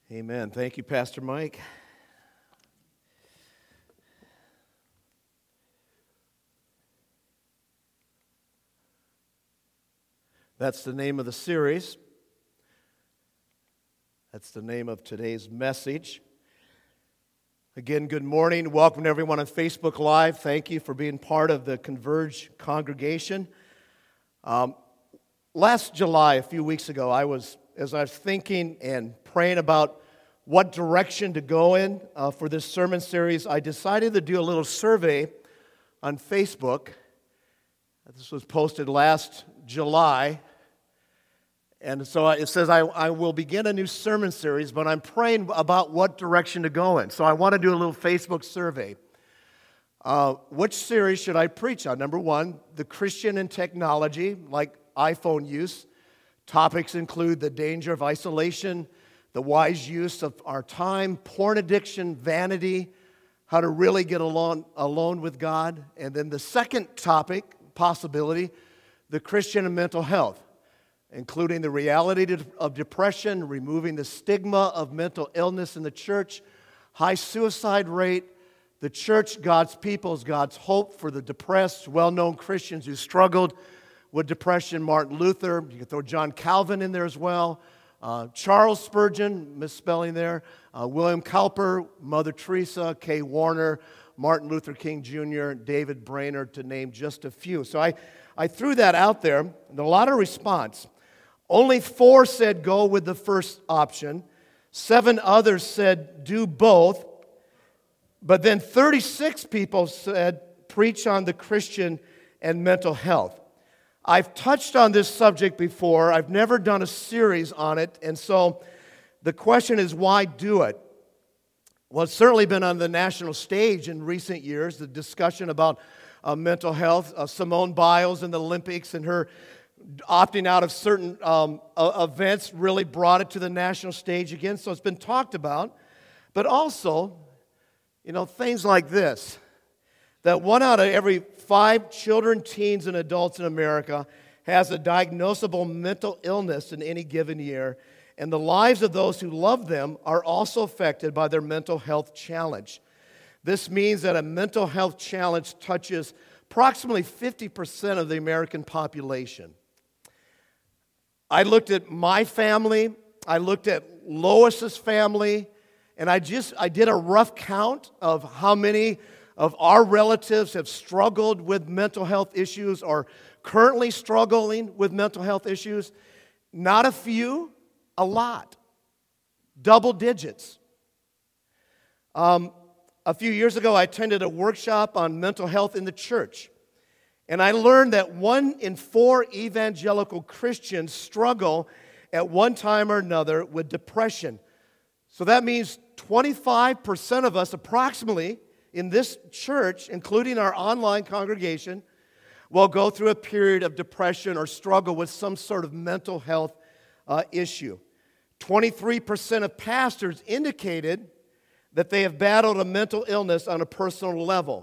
Amen. Thank you, Pastor Mike. That's the name of the series. That's the name of today's message. Again, good morning. Welcome to everyone on Facebook Live. Thank you for being part of the Converge congregation. Last July, a few weeks ago, as I was thinking and praying about what direction to go in for this sermon series, I decided to do a little survey on Facebook. This was posted last July. And so it says, I will begin a new sermon series, but I'm praying about what direction to go in. So I want to do a little Facebook survey. Which series should I preach on? Number one, the Christian and technology, like iPhone use. Topics include the danger of isolation, the wise use of our time, porn addiction, vanity, how to really get alone with God. And then the second topic, possibility, the Christian and mental health, including the reality of depression, removing the stigma of mental illness in the church, high suicide rate, the church, God's people, is God's hope for the depressed, well-known Christians who struggled with depression, Martin Luther, you can throw John Calvin in there as well, Charles Spurgeon, misspelling there, William Cowper, Mother Teresa, Kay Warner, Martin Luther King Jr., David Brainerd, to name just a few. So I threw that out there, and a lot of response. Only 4 said go with the first option. 7 others said do both. But then 36 people said preach on the Christian and mental health. I've touched on this subject before. I've never done a series on it. And so the question is, why do it? Well, it's certainly been on the national stage in recent years, the discussion about mental health. Simone Biles in the Olympics and her opting out of certain events really brought it to the national stage again. So it's been talked about. But also, things like this, that 1 out of every 5 children, teens, and adults in America has a diagnosable mental illness in any given year, and the lives of those who love them are also affected by their mental health challenge. This means that a mental health challenge touches approximately 50% of the American population. I looked at my family, I looked at Lois's family, and I did a rough count of how many of our relatives have struggled with mental health issues or currently struggling with mental health issues. Not a few, a lot. Double digits. A few years ago, I attended a workshop on mental health in the church. And I learned that 1 in 4 evangelical Christians struggle at one time or another with depression. So that means 25% of us, approximately, in this church, including our online congregation, will go through a period of depression or struggle with some sort of mental health issue. 23% of pastors indicated that they have battled a mental illness on a personal level.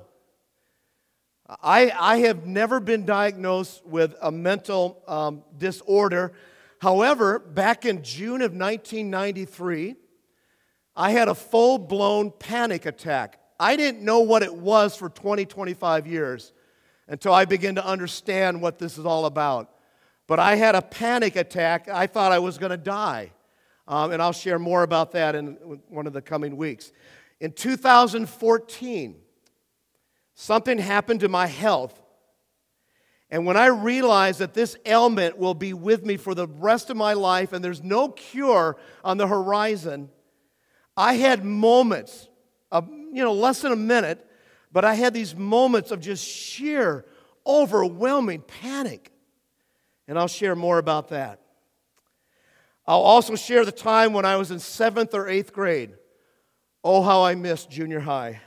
I have never been diagnosed with a mental disorder. However, back in June of 1993, I had a full-blown panic attack. I didn't know what it was for 25 years until I began to understand what this is all about. But I had a panic attack. I thought I was going to die. And I'll share more about that in one of the coming weeks. In 2014, something happened to my health. And when I realized that this ailment will be with me for the rest of my life and there's no cure on the horizon, I had moments of, less than a minute, but I had these moments of just sheer, overwhelming panic. And I'll share more about that. I'll also share the time when I was in 7th or 8th grade. Oh, how I missed junior high.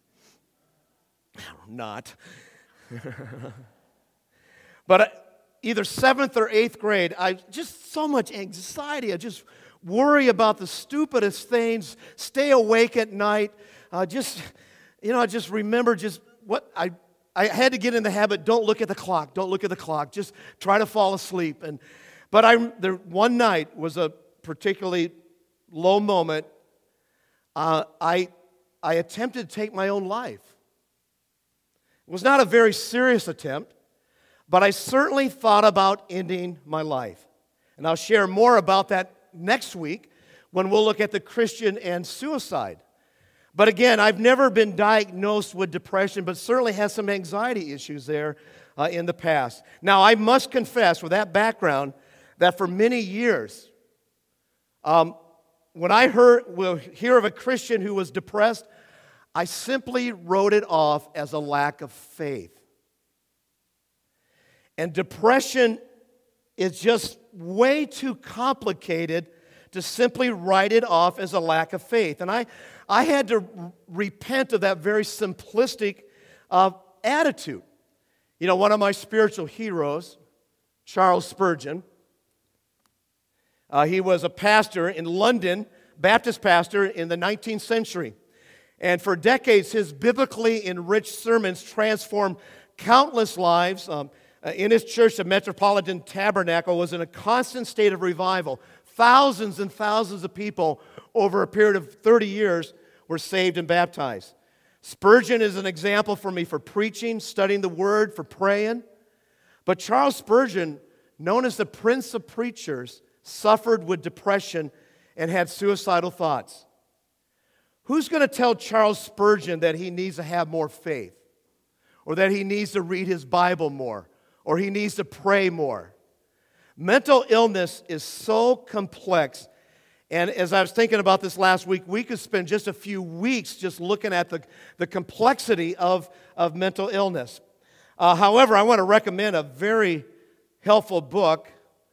Not. But either 7th or 8th grade, I just so much anxiety. I just worry about the stupidest things, stay awake at night. I just remember what I had to get in the habit. Don't look at the clock. Don't look at the clock. Just try to fall asleep. But one night was a particularly low moment, I attempted to take my own life. It was not a very serious attempt, but I certainly thought about ending my life. And I'll share more about that next week when we'll look at the Christian and suicide. But again, I've never been diagnosed with depression, but certainly had some anxiety issues there in the past. Now, I must confess, with that background, that for many years, when I hear of a Christian who was depressed, I simply wrote it off as a lack of faith. And depression is just way too complicated to simply write it off as a lack of faith. And I had to repent of that very simplistic attitude. You know, one of my spiritual heroes, Charles Spurgeon, he was a pastor in London, Baptist pastor in the 19th century. And for decades, his biblically enriched sermons transformed countless lives. In his church, the Metropolitan Tabernacle was in a constant state of revival. Thousands and thousands of people over a period of 30 years were saved and baptized. Spurgeon is an example for me for preaching, studying the Word, for praying. But Charles Spurgeon, known as the Prince of Preachers, suffered with depression and had suicidal thoughts. Who's going to tell Charles Spurgeon that he needs to have more faith? Or that he needs to read his Bible more? Or he needs to pray more? Mental illness is so complex. And as I was thinking about this last week, we could spend just a few weeks just looking at the complexity of mental illness. However, I want to recommend a very helpful book.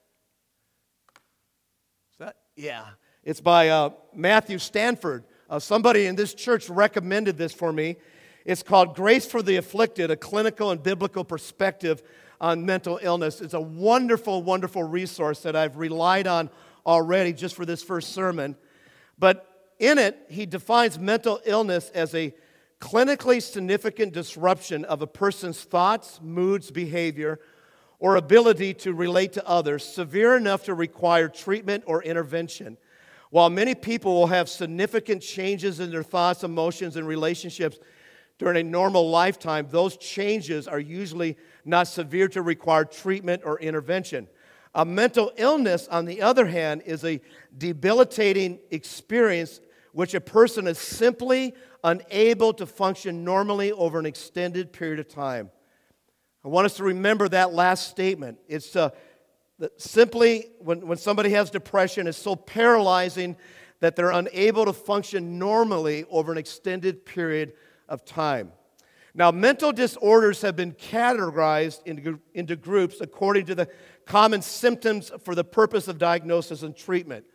Is that? Yeah. It's by Matthew Stanford. Somebody in this church recommended this for me. It's called Grace for the Afflicted, a clinical and biblical perspective on mental illness. It's a wonderful, wonderful resource that I've relied on already just for this first sermon. But in it, he defines mental illness as a clinically significant disruption of a person's thoughts, moods, behavior, or ability to relate to others, severe enough to require treatment or intervention. While many people will have significant changes in their thoughts, emotions, and relationships during a normal lifetime, those changes are usually not severe to require treatment or intervention. A mental illness, on the other hand, is a debilitating experience which a person is simply unable to function normally over an extended period of time. I want us to remember that last statement. It's simply, when somebody has depression, it's so paralyzing that they're unable to function normally over an extended period of time. Now, mental disorders have been categorized into groups according to the common symptoms for the purpose of diagnosis and treatment.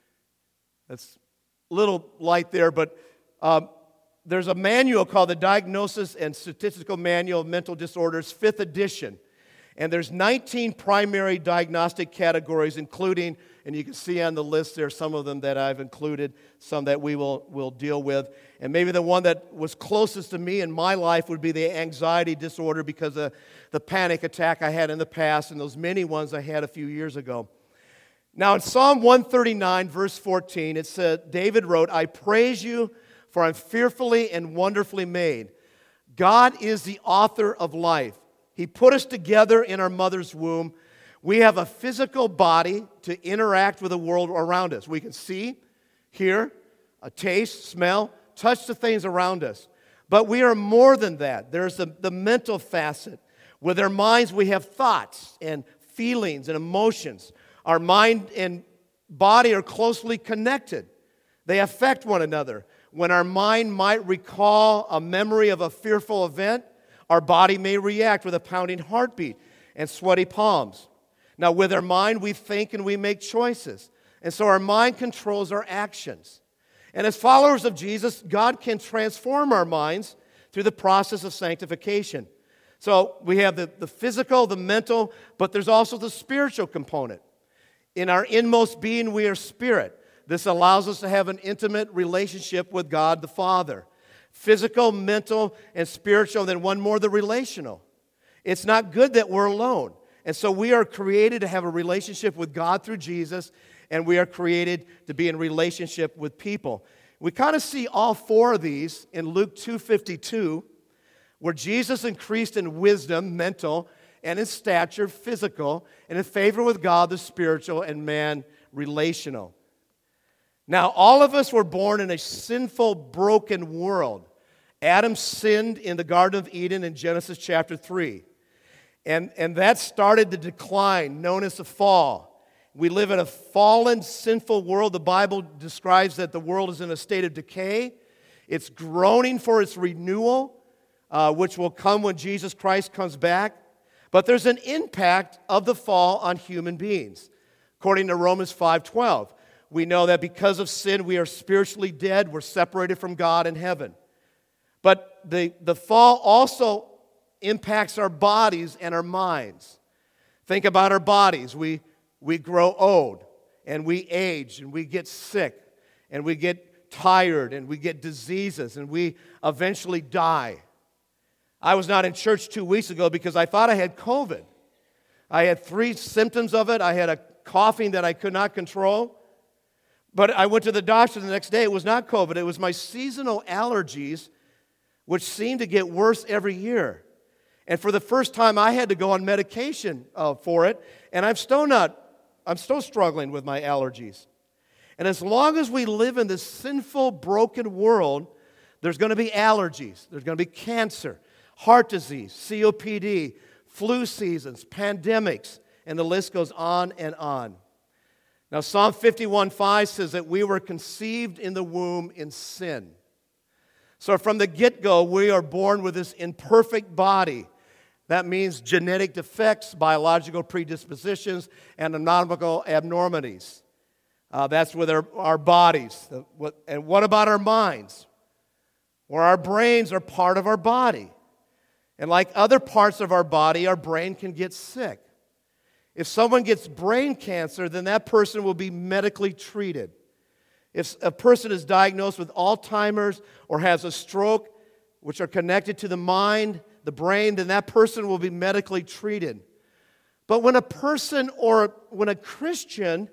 That's a little light there, but there's a manual called the Diagnosis and Statistical Manual of Mental Disorders, 5th edition. And there's 19 primary diagnostic categories, including, and you can see on the list there some of them that I've included, some that we will deal with. And maybe the one that was closest to me in my life would be the anxiety disorder because of the panic attack I had in the past and those many ones I had a few years ago. Now in Psalm 139, verse 14, it said, David wrote, I praise you, for I'm fearfully and wonderfully made. God is the author of life. He put us together in our mother's womb. We have a physical body to interact with the world around us. We can see, hear, taste, smell, touch the things around us. But we are more than that. There's the mental facet. With our minds, we have thoughts and feelings and emotions. Our mind and body are closely connected. They affect one another. When our mind might recall a memory of a fearful event, our body may react with a pounding heartbeat and sweaty palms. Now, with our mind, we think and we make choices. And so our mind controls our actions. And as followers of Jesus, God can transform our minds through the process of sanctification. So we have the physical, the mental, but there's also the spiritual component. In our inmost being, we are spirit. This allows us to have an intimate relationship with God the Father. Physical, mental, and spiritual, then one more, the relational. It's not good that we're alone. And so we are created to have a relationship with God through Jesus, and we are created to be in relationship with people. We kind of see all four of these in Luke 2:52, where Jesus increased in wisdom, mental, and in stature, physical, and in favor with God, the spiritual, and man, relational. Now, all of us were born in a sinful, broken world. Adam sinned in the Garden of Eden in Genesis chapter 3. And that started the decline known as the fall. We live in a fallen, sinful world. The Bible describes that the world is in a state of decay. It's groaning for its renewal, which will come when Jesus Christ comes back. But there's an impact of the fall on human beings. According to Romans 5:12, we know that because of sin, we are spiritually dead. We're separated from God in heaven. But the fall also impacts our bodies and our minds. Think about our bodies. We grow old, and we age, and we get sick, and we get tired, and we get diseases, and we eventually die. I was not in church 2 weeks ago because I thought I had COVID. I had 3 symptoms of it. I had a coughing that I could not control. But I went to the doctor the next day. It was not COVID. It was my seasonal allergies, which seemed to get worse every year. And for the first time, I had to go on medication for it. And I'm still struggling with my allergies. And as long as we live in this sinful, broken world, there's going to be allergies. There's going to be cancer, heart disease, COPD, flu seasons, pandemics, and the list goes on and on. Now, Psalm 51:5 says that we were conceived in the womb in sin. So from the get-go, we are born with this imperfect body. That means genetic defects, biological predispositions, and anatomical abnormalities. That's with our bodies. And what about our minds? Well, our brains are part of our body. And like other parts of our body, our brain can get sick. If someone gets brain cancer, then that person will be medically treated. If a person is diagnosed with Alzheimer's or has a stroke, which are connected to the mind, the brain, then that person will be medically treated. But when a person or when a Christian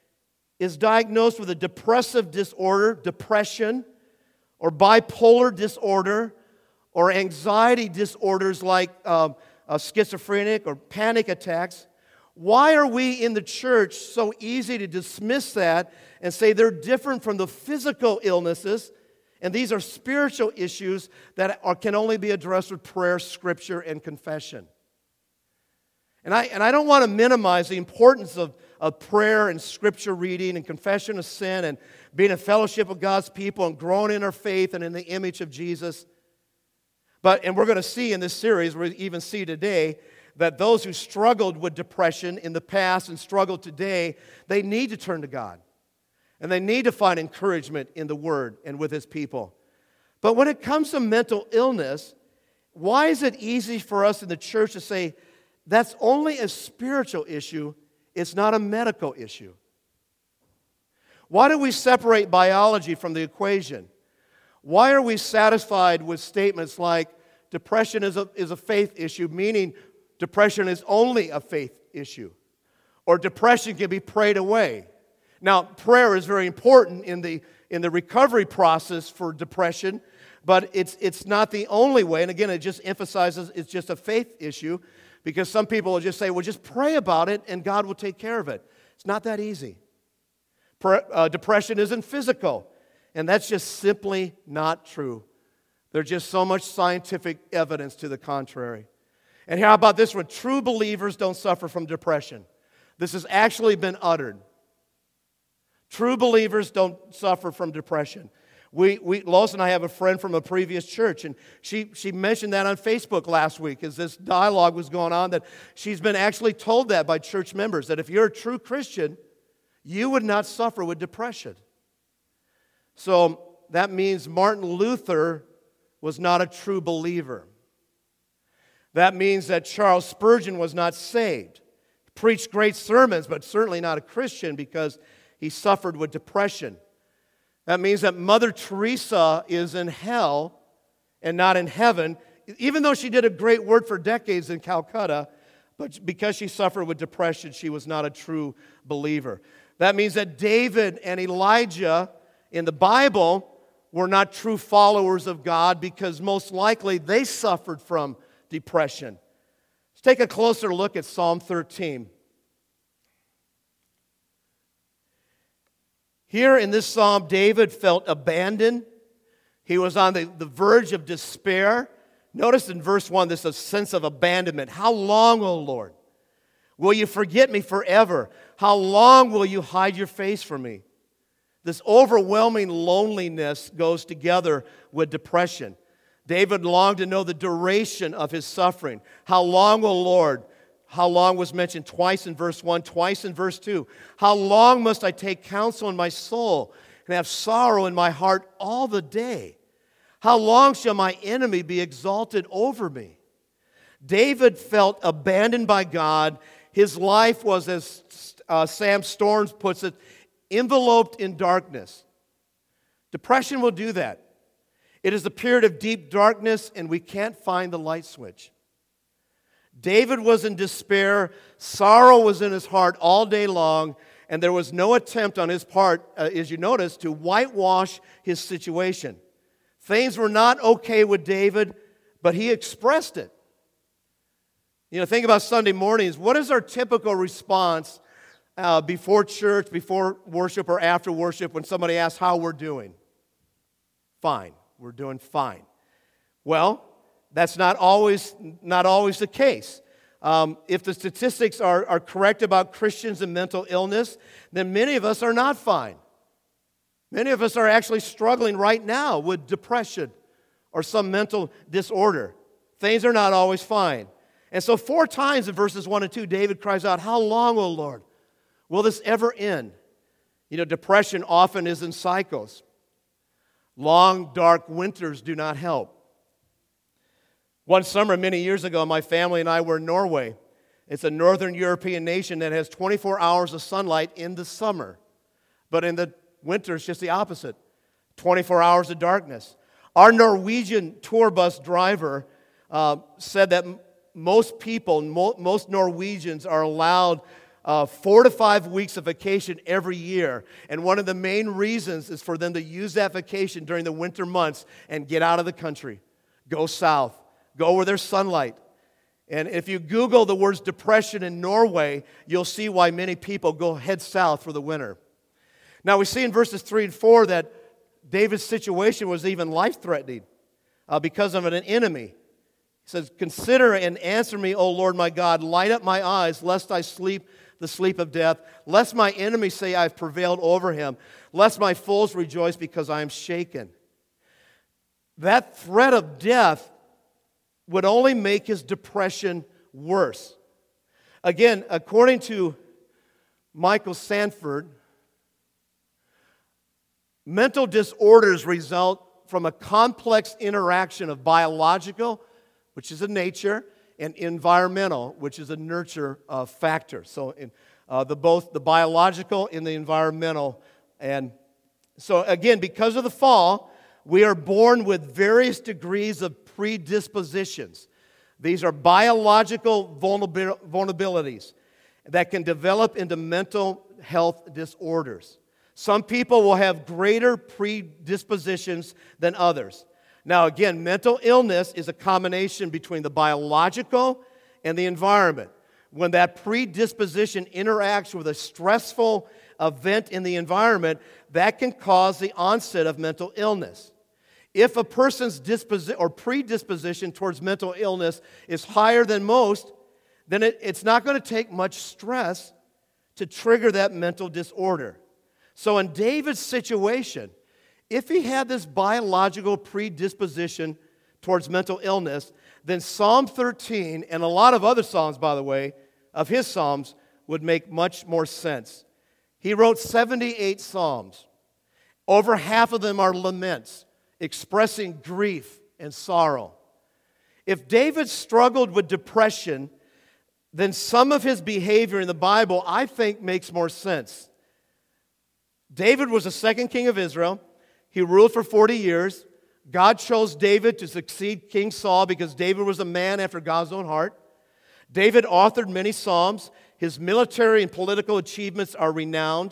is diagnosed with a depressive disorder, depression, or bipolar disorder, or anxiety disorders like schizophrenic or panic attacks, why are we in the church so easy to dismiss that and say they're different from the physical illnesses, and these are spiritual issues that can only be addressed with prayer, scripture, and confession? And I don't want to minimize the importance of prayer and scripture reading and confession of sin and being in fellowship with God's people and growing in our faith and in the image of Jesus. And we're going to see in this series, we even see today, that those who struggled with depression in the past and struggle today, they need to turn to God. And they need to find encouragement in the Word and with His people. But when it comes to mental illness, why is it easy for us in the church to say, that's only a spiritual issue, it's not a medical issue? Why do we separate biology from the equation? Why are we satisfied with statements like depression is a faith issue, meaning depression is only a faith issue, or depression can be prayed away? Now, prayer is very important in the recovery process for depression, but it's not the only way. And again, it just emphasizes it's just a faith issue, because some people will just say, well, just pray about it and God will take care of it. It's not that easy. Depression isn't physical, and that's just simply not true. There's just so much scientific evidence to the contrary. And how about this one? True believers don't suffer from depression. This has actually been uttered. True believers don't suffer from depression. Lois and I have a friend from a previous church, and she mentioned that on Facebook last week as this dialogue was going on, that she's been actually told that by church members, that if you're a true Christian, you would not suffer with depression. So that means Martin Luther was not a true believer. That means that Charles Spurgeon was not saved. He preached great sermons, but certainly not a Christian because he suffered with depression. That means that Mother Teresa is in hell and not in heaven, even though she did a great work for decades in Calcutta, but because she suffered with depression, she was not a true believer. That means that David and Elijah in the Bible were not true followers of God because most likely they suffered from depression. Let's take a closer look at Psalm 13. Here in this psalm, David felt abandoned. He was on the verge of despair. Notice in verse 1, there's a sense of abandonment. How long, O Lord, will you forget me forever? How long will you hide your face from me? This overwhelming loneliness goes together with depression. David longed to know the duration of his suffering. How long, O Lord? How long was mentioned twice in verse 1, twice in verse 2. How long must I take counsel in my soul and have sorrow in my heart all the day? How long shall my enemy be exalted over me? David felt abandoned by God. His life was, as Sam Storms puts it, enveloped in darkness. Depression will do that. It is a period of deep darkness, and we can't find the light switch. David was in despair. Sorrow was in his heart all day long, and there was no attempt on his part, as you notice, to whitewash his situation. Things were not okay with David, but he expressed it. Think about Sunday mornings. What is our typical response before church, before worship, or after worship when somebody asks how we're doing? Fine. We're doing fine. Well, that's not always the case. If the statistics are correct about Christians and mental illness, then many of us are not fine. Many of us are actually struggling right now with depression or some mental disorder. Things are not always fine. And so 4 times in verses 1 and 2, David cries out, how long, O Lord, will this ever end? Depression often is in cycles. Long, dark winters do not help. One summer, many years ago, my family and I were in Norway. It's a northern European nation that has 24 hours of sunlight in the summer. But in the winter, it's just the opposite. 24 hours of darkness. Our Norwegian tour bus driver said that most Norwegians are allowed 4 to 5 weeks of vacation every year. And one of the main reasons is for them to use that vacation during the winter months and get out of the country. Go south. Go where there's sunlight. And if you Google the words depression in Norway, you'll see why many people head south for the winter. Now we see in verses 3 and 4 that David's situation was even life-threatening because of an enemy. He says, consider and answer me, O Lord my God. Light up my eyes, lest I sleep the sleep of death. Lest my enemies say I've prevailed over him. Lest my foes rejoice because I am shaken. That threat of death would only make his depression worse. Again, according to Michael Sanford, mental disorders result from a complex interaction of biological, which is a nature, and environmental, which is a nurture factor. So both the biological and the environmental. And so again, because of the fall, we are born with various degrees of predispositions. These are biological vulnerabilities that can develop into mental health disorders. Some people will have greater predispositions than others. Now again, mental illness is a combination between the biological and the environment. When that predisposition interacts with a stressful event in the environment, that can cause the onset of mental illness. If a person's predisposition towards mental illness is higher than most, then it's not going to take much stress to trigger that mental disorder. So in David's situation, if he had this biological predisposition towards mental illness, then Psalm 13, and a lot of other psalms, by the way, of his psalms, would make much more sense. He wrote 78 psalms. Over half of them are laments, expressing grief and sorrow. If David struggled with depression, then some of his behavior in the Bible, I think, makes more sense. David was the second king of Israel. He ruled for 40 years. God chose David to succeed King Saul because David was a man after God's own heart. David authored many psalms. His military and political achievements are renowned.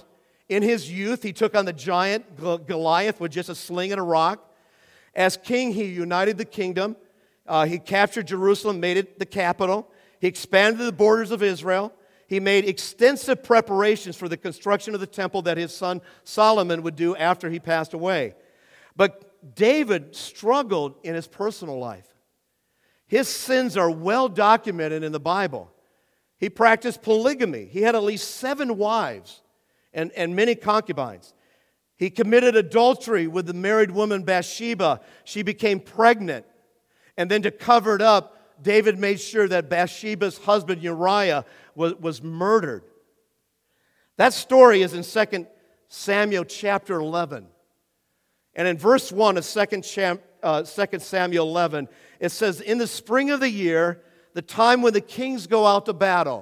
In his youth, he took on the giant Goliath with just a sling and a rock. As king, he united the kingdom. He captured Jerusalem, made it the capital. He expanded the borders of Israel. He made extensive preparations for the construction of the temple that his son Solomon would do after he passed away. But David struggled in his personal life. His sins are well documented in the Bible. He practiced polygamy. He had at least 7 wives and many concubines. He committed adultery with the married woman Bathsheba. She became pregnant. And then to cover it up, David made sure that Bathsheba's husband Uriah was murdered. That story is in 2 Samuel chapter 11. And in verse 1 of 2 Samuel 11, it says, "In the spring of the year, the time when the kings go out to battle."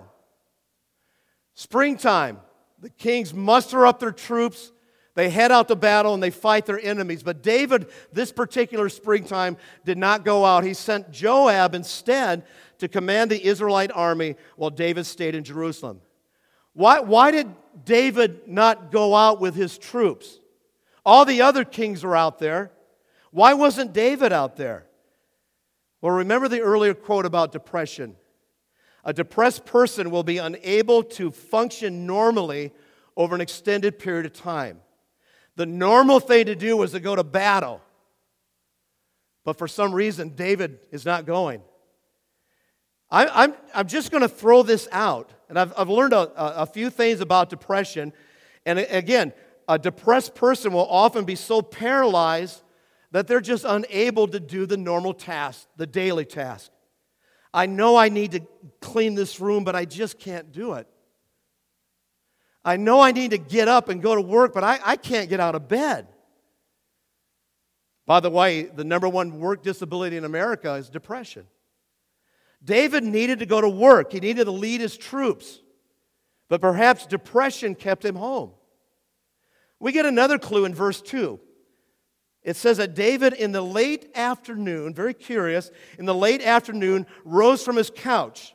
Springtime, the kings muster up their troops, they head out to battle, and they fight their enemies. But David, this particular springtime, did not go out. He sent Joab instead to command the Israelite army while David stayed in Jerusalem. Why did David not go out with his troops? All the other kings are out there. Why wasn't David out there? Well, remember the earlier quote about depression. A depressed person will be unable to function normally over an extended period of time. The normal thing to do was to go to battle. But for some reason, David is not going. I'm just going to throw this out. And I've learned a few things about depression. And again, a depressed person will often be so paralyzed that they're just unable to do the normal task, the daily task. I know I need to clean this room, but I just can't do it. I know I need to get up and go to work, but I can't get out of bed. By the way, the number one work disability in America is depression. David needed to go to work. He needed to lead his troops. But perhaps depression kept him home. We get another clue in verse 2. It says that David in the late afternoon, very curious, in the late afternoon rose from his couch.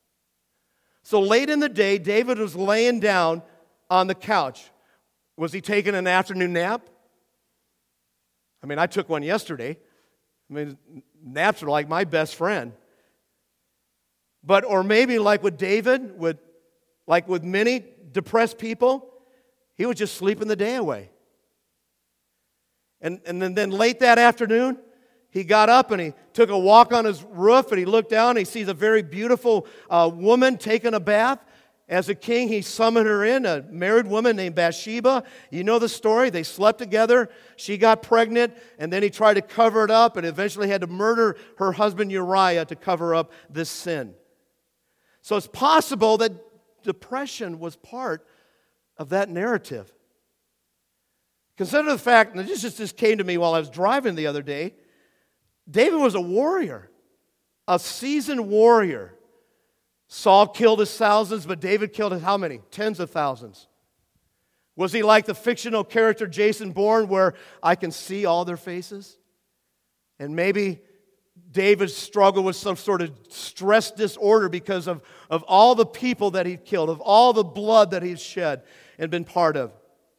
So late in the day, David was laying down on the couch. Was he taking an afternoon nap? I mean, I took one yesterday. I mean, naps are like my best friend. Or maybe like with David, like with many depressed people, he was just sleeping the day away. And then late that afternoon, he got up and he took a walk on his roof and he looked down and he sees a very beautiful woman taking a bath. As a king, he summoned her in, a married woman named Bathsheba. You know the story. They slept together. She got pregnant, and then he tried to cover it up and eventually had to murder her husband Uriah to cover up this sin. So it's possible that depression was part of that narrative. Consider the fact, and this just came to me while I was driving the other day, David was a warrior, a seasoned warrior. Saul killed his thousands, but David killed how many? Tens of thousands. Was he like the fictional character Jason Bourne, where I can see all their faces? And maybe David struggled with some sort of stress disorder because of all the people that he'd killed, of all the blood that he'd shed and been part of.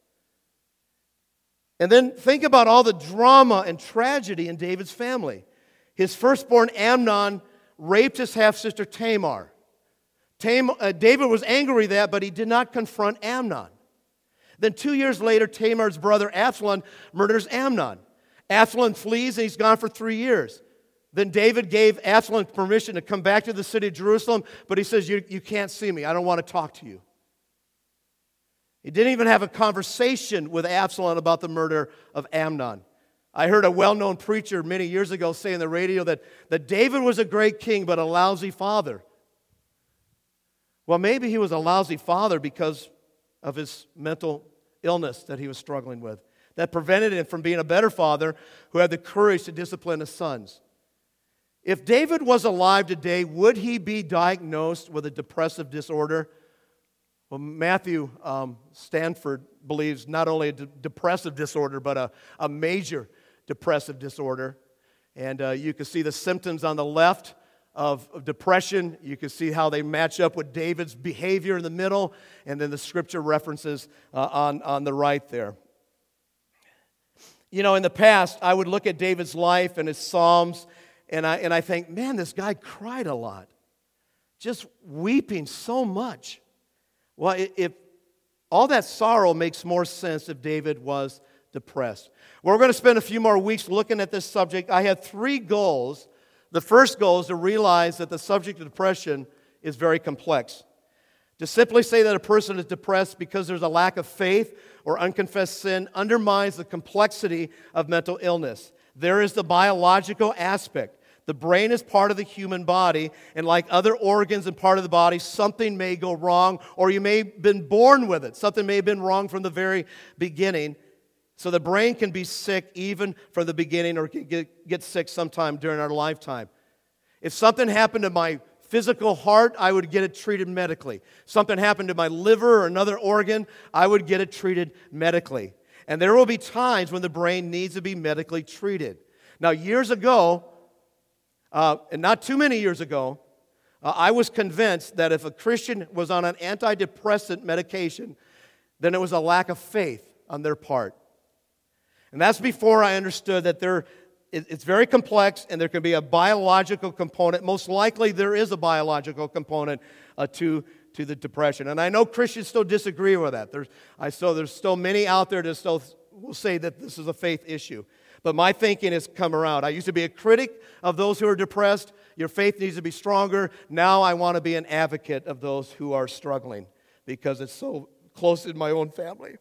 And then think about all the drama and tragedy in David's family. His firstborn Amnon raped his half-sister Tamar. David was angry at that, but he did not confront Amnon. Then 2 years later, Tamar's brother Absalom murders Amnon. Absalom flees and he's gone for 3 years. Then David gave Absalom permission to come back to the city of Jerusalem, but he says, you can't see me. I don't want to talk to you. He didn't even have a conversation with Absalom about the murder of Amnon. I heard a well-known preacher many years ago say on the radio that David was a great king, but a lousy father. Well, maybe he was a lousy father because of his mental illness that he was struggling with, that prevented him from being a better father who had the courage to discipline his sons. If David was alive today, would he be diagnosed with a depressive disorder? Well, Matthew Stanford believes not only a depressive disorder, but a major depressive disorder. And you can see the symptoms on the left of depression. You can see how they match up with David's behavior in the middle, and then the scripture references on the right there. You know, in the past, I would look at David's life and his Psalms, and I think, man, this guy cried a lot. Just weeping so much. Well, if all that sorrow makes more sense if David was depressed. Well, we're going to spend a few more weeks looking at this subject. I have 3 goals. The first goal is to realize that the subject of depression is very complex. To simply say that a person is depressed because there's a lack of faith or unconfessed sin undermines the complexity of mental illness. There is the biological aspect. The brain is part of the human body, and like other organs and part of the body, something may go wrong, or you may have been born with it. Something may have been wrong from the very beginning. So the brain can be sick even from the beginning, or get sick sometime during our lifetime. If something happened to my physical heart, I would get it treated medically. Something happened to my liver or another organ, I would get it treated medically. And there will be times when the brain needs to be medically treated. Now, years ago, and not too many years ago, I was convinced that if a Christian was on an antidepressant medication, then it was a lack of faith on their part. And that's before I understood that it's very complex and there can be a biological component. Most likely there is a biological component to the depression. And I know Christians still disagree with that. There's still many out there that still will say that this is a faith issue. But my thinking has come around. I used to be a critic of those who are depressed. Your faith needs to be stronger. Now I want to be an advocate of those who are struggling because it's so close in my own family.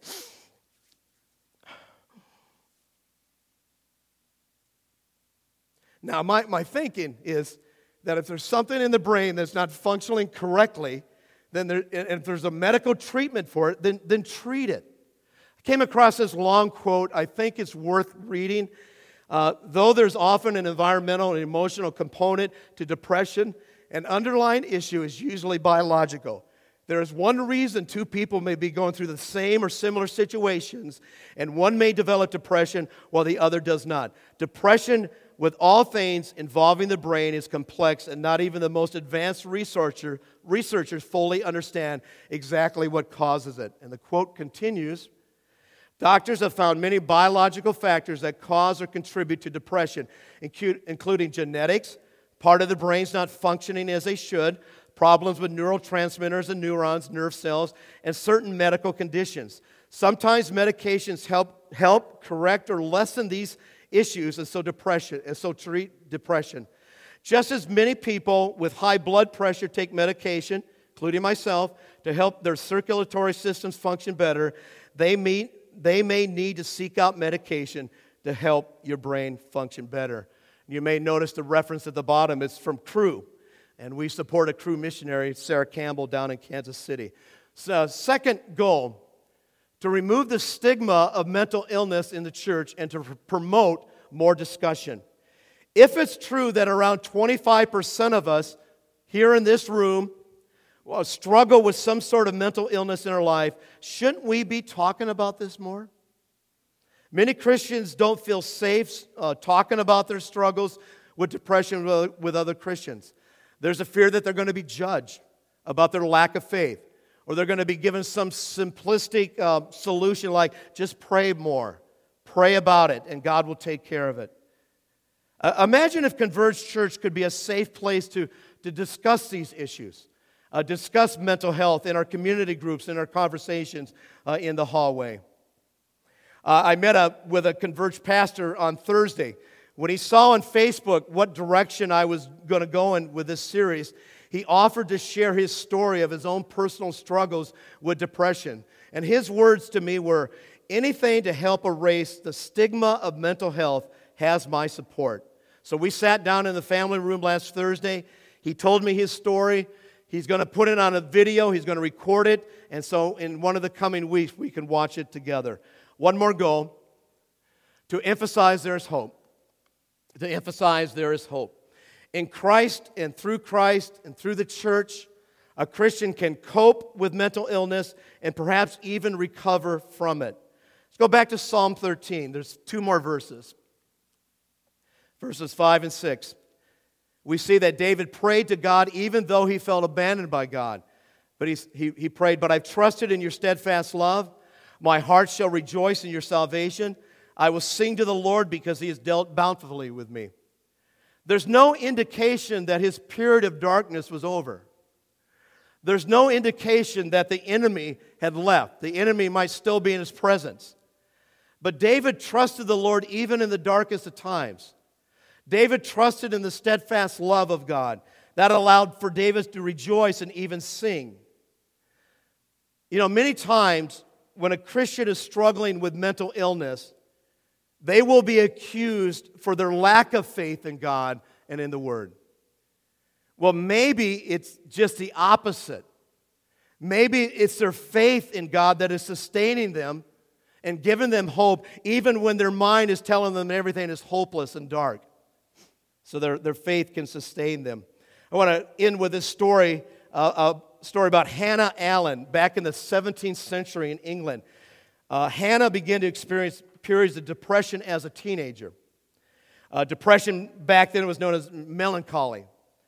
Now, my thinking is that if there's something in the brain that's not functioning correctly, then and if there's a medical treatment for it, then treat it. I came across this long quote. I think it's worth reading. Though there's often an environmental and emotional component to depression, an underlying issue is usually biological. There is one reason 2 people may be going through the same or similar situations, and one may develop depression while the other does not. Depression with all things involving the brain is complex, and not even the most advanced researchers fully understand exactly what causes it. And the quote continues, doctors have found many biological factors that cause or contribute to depression, including genetics, part of the brain's not functioning as they should, problems with neurotransmitters and neurons, nerve cells, and certain medical conditions. Sometimes medications help correct or lessen these issues, and so treat depression. Just as many people with high blood pressure take medication, including myself, to help their circulatory systems function better, they may need to seek out medication to help your brain function better. You may notice the reference at the bottom. It's from Cru, and we support a Cru missionary, Sarah Campbell, down in Kansas City. So, second goal, to remove the stigma of mental illness in the church and to promote more discussion. If it's true that around 25% of us here in this room struggle with some sort of mental illness in our life, shouldn't we be talking about this more? Many Christians don't feel safe talking about their struggles with depression with other Christians. There's a fear that they're going to be judged about their lack of faith, or they're going to be given some simplistic solution like, just pray more, pray about it, and God will take care of it. Imagine if Converge Church could be a safe place to discuss these issues, discuss mental health in our community groups, in our conversations in the hallway. I met with a Converge pastor on Thursday. When he saw on Facebook what direction I was going to go in with this series, he offered to share his story of his own personal struggles with depression. And his words to me were, anything to help erase the stigma of mental health has my support. So we sat down in the family room last Thursday. He told me his story. He's going to put it on a video. He's going to record it. And so in one of the coming weeks, we can watch it together. One more goal, to emphasize there is hope. To emphasize there is hope. In Christ and through the church, a Christian can cope with mental illness and perhaps even recover from it. Let's go back to Psalm 13. There's 2 more verses. Verses 5 and 6. We see that David prayed to God even though he felt abandoned by God. But he prayed, "But I've trusted in your steadfast love. My heart shall rejoice in your salvation. I will sing to the Lord because he has dealt bountifully with me." There's no indication that his period of darkness was over. There's no indication that the enemy had left. The enemy might still be in his presence. But David trusted the Lord even in the darkest of times. David trusted in the steadfast love of God. That allowed for David to rejoice and even sing. You know, many times when a Christian is struggling with mental illness, they will be accused for their lack of faith in God and in the Word. Well, maybe it's just the opposite. Maybe it's their faith in God that is sustaining them and giving them hope, even when their mind is telling them everything is hopeless and dark. So their faith can sustain them. I want to end with this story, a story about Hannah Allen back in the 17th century in England. Hannah began to experience periods of depression as a teenager. Depression back then was known as melancholy.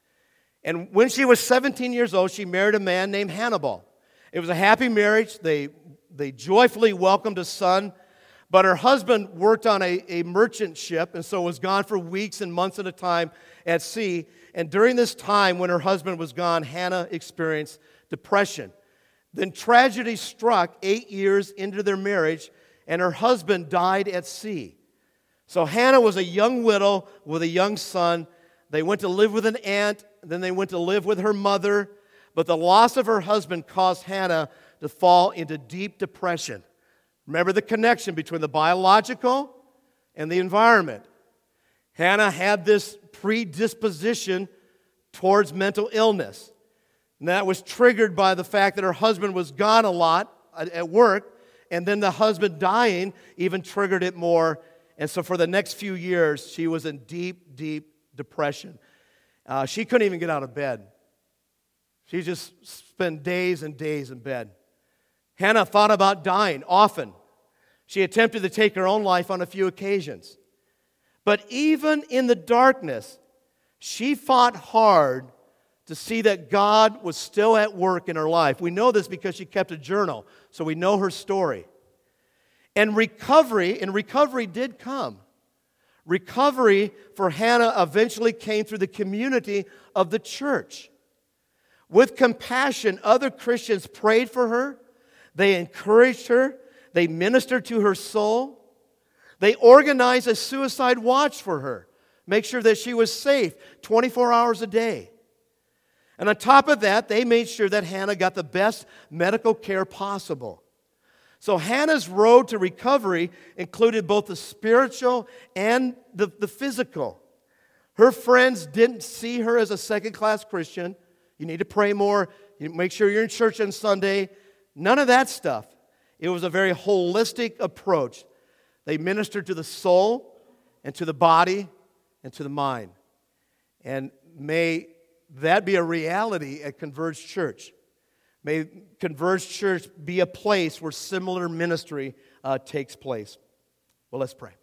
And when she was 17 years old, she married a man named Hannibal. It was a happy marriage. They joyfully welcomed a son. But her husband worked on a merchant ship and so was gone for weeks and months at a time at sea. And during this time when her husband was gone, Hannah experienced depression. Then tragedy struck 8 years into their marriage, and her husband died at sea. So Hannah was a young widow with a young son. They went to live with an aunt, then they went to live with her mother. But the loss of her husband caused Hannah to fall into deep depression. Remember the connection between the biological and the environment. Hannah had this predisposition towards mental illness. And that was triggered by the fact that her husband was gone a lot at work, and then the husband dying even triggered it more. And so for the next few years, she was in deep, deep depression. She couldn't even get out of bed. She just spent days and days in bed. Hannah thought about dying often. She attempted to take her own life on a few occasions. But even in the darkness, she fought hard to see that God was still at work in her life. We know this because she kept a journal, so we know her story. And recovery did come. Recovery for Hannah eventually came through the community of the church. With compassion, other Christians prayed for her. They encouraged her. They ministered to her soul. They organized a suicide watch for her. Make sure that she was safe 24 hours a day. And on top of that, they made sure that Hannah got the best medical care possible. So Hannah's road to recovery included both the spiritual and the physical. Her friends didn't see her as a second-class Christian. You need to pray more. You make sure you're in church on Sunday. None of that stuff. It was a very holistic approach. They ministered to the soul and to the body and to the mind. And may that be a reality at Converge Church. May Converge Church be a place where similar ministry takes place. Well, let's pray.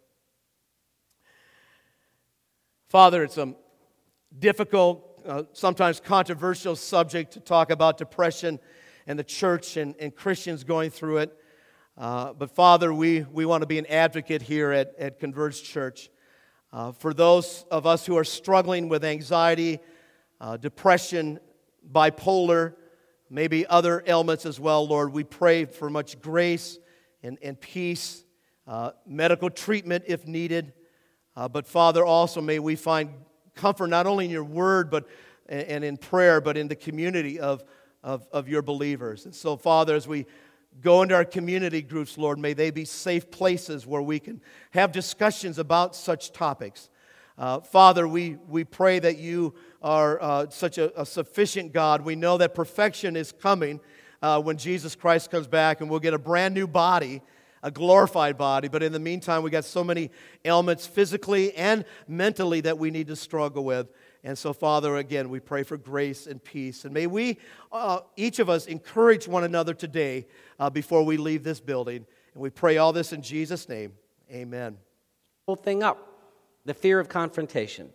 Father, it's a difficult, sometimes controversial subject to talk about depression and the church and Christians going through it. But Father, we want to be an advocate here at Converge Church. For those of us who are struggling with anxiety, depression, bipolar, maybe other ailments as well, Lord, we pray for much grace and peace, medical treatment if needed. But Father, also may we find comfort not only in your word and in prayer, but in the community of your believers. And so, Father, as we go into our community groups, Lord, may they be safe places where we can have discussions about such topics. Father, we pray that you are such a sufficient God. We know that perfection is coming when Jesus Christ comes back, and we'll get a brand new body, a glorified body. But in the meantime, we got so many ailments physically and mentally that we need to struggle with. And so, Father, again, we pray for grace and peace. And may we, each of us, encourage one another today before we leave this building. And we pray all this in Jesus' name. Amen. Whole thing up, the fear of confrontation.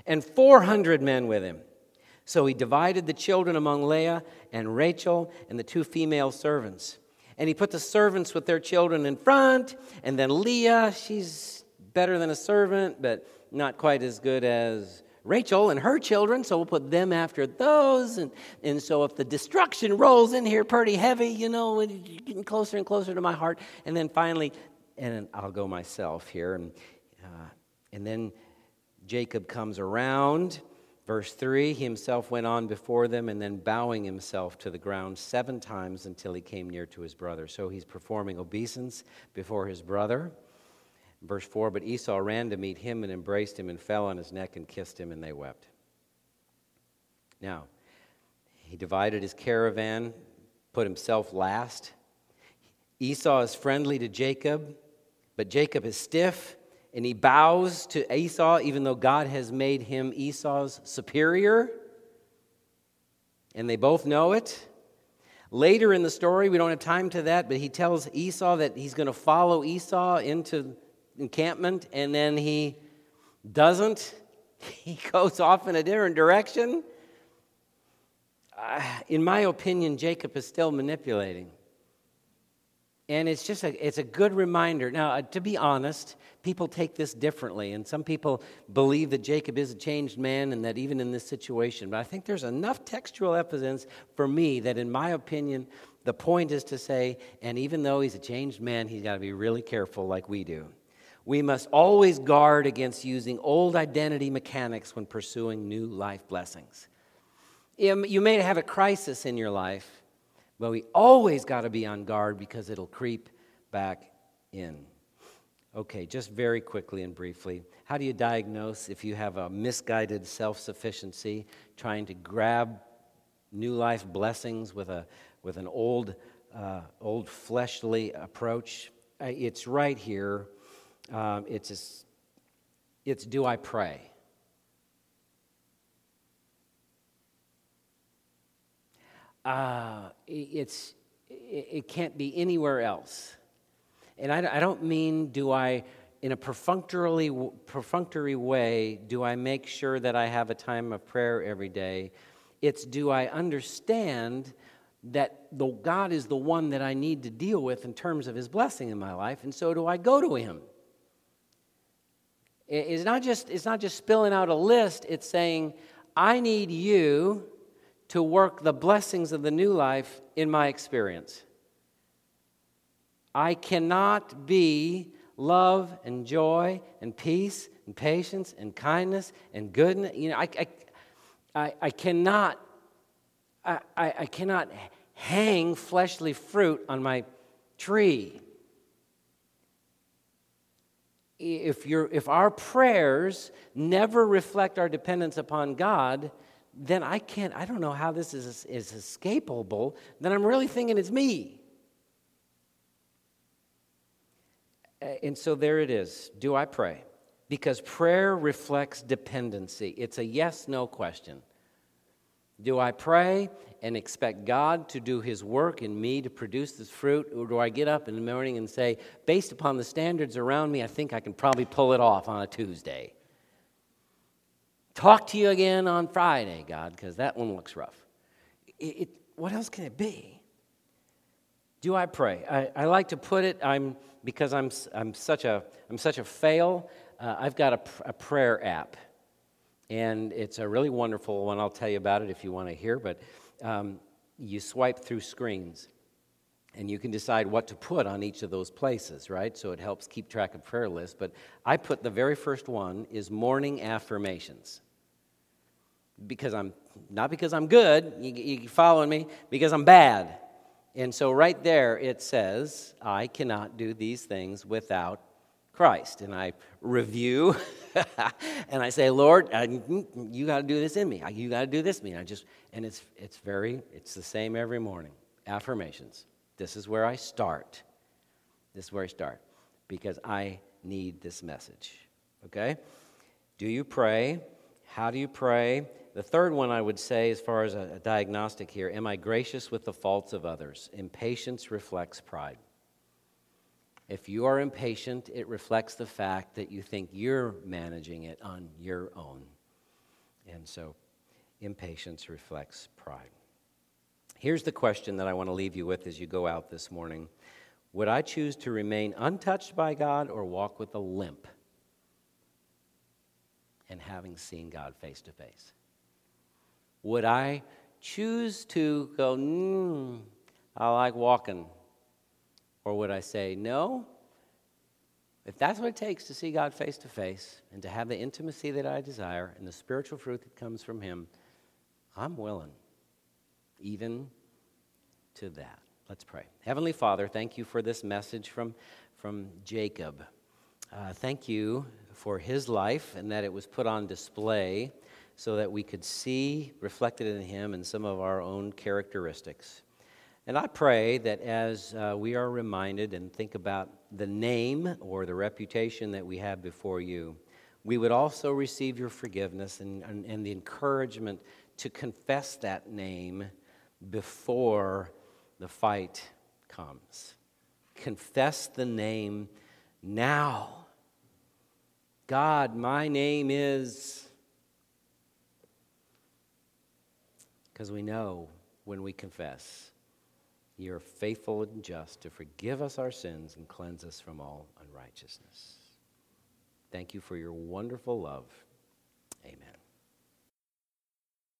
and 400 men with him. So he divided the children among Leah and Rachel and the 2 female servants. And he put the servants with their children in front, and then Leah, she's better than a servant, but not quite as good as Rachel and her children, so we'll put them after those. And so if the destruction rolls in here pretty heavy, you're getting closer and closer to my heart. And then finally, and I'll go myself here, and then Jacob comes around. Verse 3, he himself went on before them, and then bowing himself to the ground 7 times until he came near to his brother. So he's performing obeisance before his brother. Verse 4, but Esau ran to meet him and embraced him and fell on his neck and kissed him, and they wept. Now, he divided his caravan, put himself last. Esau is friendly to Jacob, but Jacob is stiff, and he bows to Esau even though God has made him Esau's superior. And they both know it. Later in the story, we don't have time to that, but he tells Esau that he's going to follow Esau into encampment, and then he doesn't. He goes off in a different direction. In my opinion, Jacob is still manipulating. And it's a good reminder. Now, to be honest, people take this differently, and some people believe that Jacob is a changed man and that even in this situation. But I think there's enough textual evidence for me that, in my opinion, the point is to say, and even though he's a changed man, he's got to be really careful like we do. We must always guard against using old identity mechanics when pursuing new life blessings. You may have a crisis in your life, but we always got to be on guard because it'll creep back in. Okay, just very quickly and briefly, how do you diagnose if you have a misguided self-sufficiency, trying to grab new life blessings with an old fleshly approach? It's right here. It's do I pray? It can't be anywhere else. And I don't mean do I, in a perfunctory way, do I make sure that I have a time of prayer every day. It's do I understand that God is the one that I need to deal with in terms of his blessing in my life, and so do I go to him. It's not just spilling out a list. It's saying, I need you to work the blessings of the new life in my experience. I cannot be love and joy and peace and patience and kindness and goodness. I cannot hang fleshly fruit on my tree. If our prayers never reflect our dependence upon God, then I don't know how this is escapable. Then I'm really thinking it's me. And so there it is. Do I pray? Because prayer reflects dependency. It's a yes-no question. Do I pray and expect God to do his work in me to produce this fruit? Or do I get up in the morning and say, based upon the standards around me, I think I can probably pull it off on a Tuesday. Talk to you again on Friday, God, because that one looks rough. What else can it be? Do I pray? I like to put it, because I'm such a fail. I've got a prayer app. And it's a really wonderful one. I'll tell you about it if you want to hear. But you swipe through screens, and you can decide what to put on each of those places, right? So it helps keep track of prayer lists. But I put the very first one is morning affirmations. Not because I'm good, you following me, because I'm bad. And so right there it says, I cannot do these things without Christ. And I review and I say, Lord, you got to do this in me. You got to do this in me. And it's the same every morning. Affirmations. This is where I start. Because I need this message. Okay? Do you pray? How do you pray? The third one I would say, as far as a diagnostic here, am I gracious with the faults of others? Impatience reflects pride. If you are impatient, it reflects the fact that you think you're managing it on your own. And so impatience reflects pride. Here's the question that I want to leave you with as you go out this morning. Would I choose to remain untouched by God or walk with a limp and having seen God face to face? Would I choose to go, I like walking? Or would I say, no, if that's what it takes to see God face to face and to have the intimacy that I desire and the spiritual fruit that comes from Him, I'm willing, even to that. Let's pray. Heavenly Father, thank you for this message from Jacob. Thank you for his life and that it was put on display so that we could see reflected in him and some of our own characteristics. And I pray that as we are reminded and think about the name or the reputation that we have before you, we would also receive your forgiveness and the encouragement to confess that name before the fight comes. Confess the name now. God, my name is... Because we know when we confess, you're faithful and just to forgive us our sins and cleanse us from all unrighteousness. Thank you for your wonderful love. Amen.